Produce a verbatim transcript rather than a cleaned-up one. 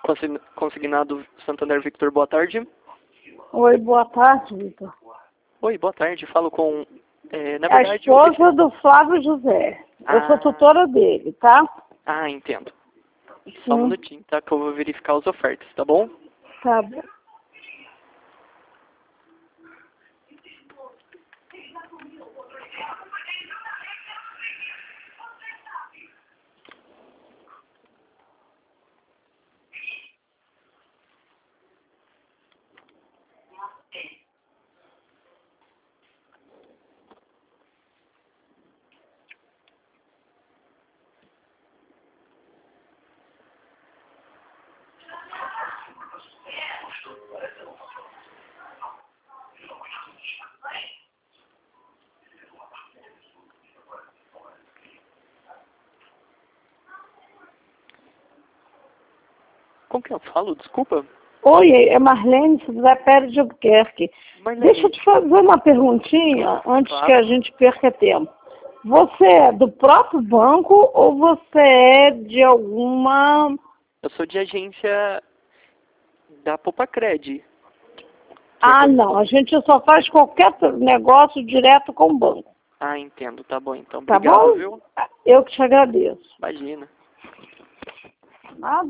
consi- consignado Santander Victor, boa tarde. Oi, boa tarde, Vitor. Oi, boa tarde. Falo com... É, na É a verdade... eu- esposa do Flávio José. Eu sou Ah. tutora dele, tá? Ah, entendo. Só um Sim. minutinho, tá? Que eu vou verificar as ofertas, tá bom? Tá bom. Como que eu falo? Desculpa. Oi, é Marlene José Pérez de Albuquerque. Marlene. Deixa eu te fazer uma perguntinha antes Claro. que a gente perca tempo. Você é do próprio banco ou você é de alguma... Eu sou de agência da Popacred. Ah, não. A gente só faz qualquer negócio direto com o banco. Ah, entendo. Tá bom, então. Tá Obrigado, bom? viu? Eu que te agradeço. Imagina. Nada.